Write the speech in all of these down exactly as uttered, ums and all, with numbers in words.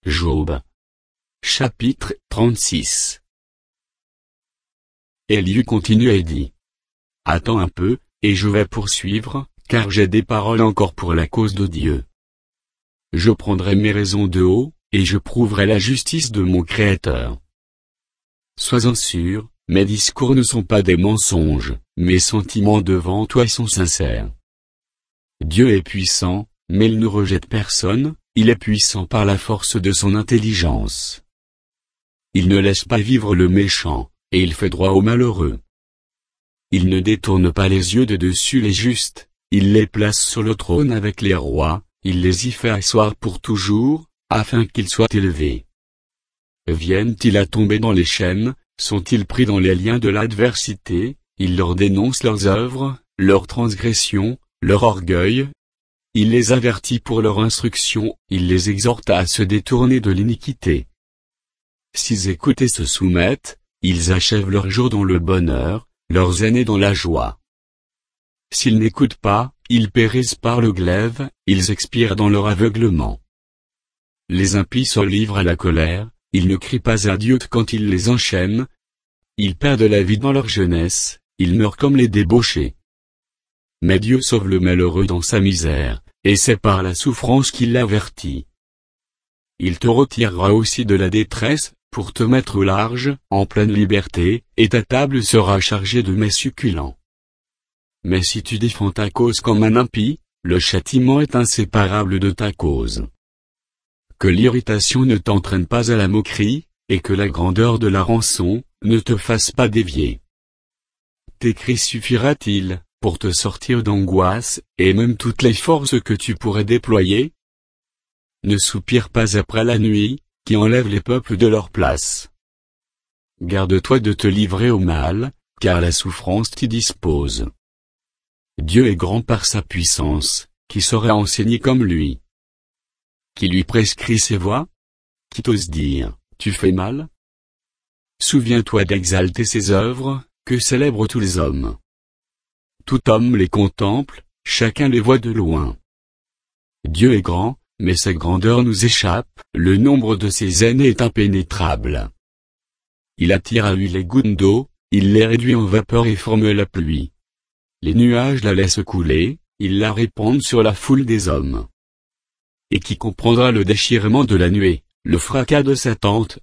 Job. Chapitre trente-six. Élihu continua et dit: Attends un peu, et je vais poursuivre, car j'ai des paroles encore pour la cause de Dieu. Je prendrai mes raisons de haut, et je prouverai la justice de mon Créateur. Sois-en sûr, mes discours ne sont pas des mensonges, mes sentiments devant toi sont sincères. Dieu est puissant, mais il ne rejette personne, il est puissant par la force de son intelligence. Il ne laisse pas vivre le méchant, et il fait droit aux malheureux. Il ne détourne pas les yeux de dessus les justes, il les place sur le trône avec les rois, il les y fait asseoir pour toujours, afin qu'ils soient élevés. Viennent-ils à tomber dans les chaînes, sont-ils pris dans les liens de l'adversité, il leur dénonce leurs œuvres, leurs transgressions, leur orgueil. Il les avertit pour leur instruction, il les exhorte à se détourner de l'iniquité. S'ils écoutent et se soumettent, ils achèvent leurs jours dans le bonheur, leurs années dans la joie. S'ils n'écoutent pas, ils périssent par le glaive, ils expirent dans leur aveuglement. Les impies se livrent à la colère, ils ne crient pas à Dieu quand il les enchaîne. Ils perdent la vie dans leur jeunesse, ils meurent comme les débauchés. Mais Dieu sauve le malheureux dans sa misère, et c'est par la souffrance qu'il l'avertit. Il te retirera aussi de la détresse, pour te mettre au large, en pleine liberté, et ta table sera chargée de mets succulents. Mais si tu défends ta cause comme un impie, le châtiment est inséparable de ta cause. Que l'irritation ne t'entraîne pas à la moquerie, et que la grandeur de la rançon ne te fasse pas dévier. Tes cris suffira-t-il pour te sortir d'angoisse, et même toutes les forces que tu pourrais déployer? Ne soupire pas après la nuit, qui enlève les peuples de leur place. Garde-toi de te livrer au mal, car la souffrance t'y dispose. Dieu est grand par sa puissance, qui saurait enseigner comme lui? Qui lui prescrit ses voies? Qui t'ose dire, tu fais mal? Souviens-toi d'exalter ses œuvres, que célèbrent tous les hommes. Tout homme les contemple, chacun les voit de loin. Dieu est grand, mais sa grandeur nous échappe, le nombre de ses aînés est impénétrable. Il attire à lui les gouttes d'eau, il les réduit en vapeur et forme la pluie. Les nuages la laissent couler, il la répand sur la foule des hommes. Et qui comprendra le déchirement de la nuée, le fracas de sa tente?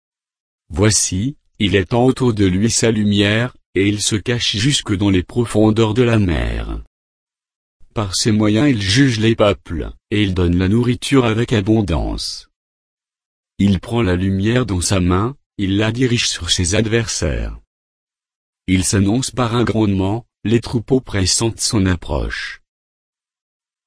Voici, il étend autour de lui sa lumière, et il se cache jusque dans les profondeurs de la mer. Par ses moyens il juge les peuples, et il donne la nourriture avec abondance. Il prend la lumière dans sa main, il la dirige sur ses adversaires. Il s'annonce par un grondement, les troupeaux pressentent son approche.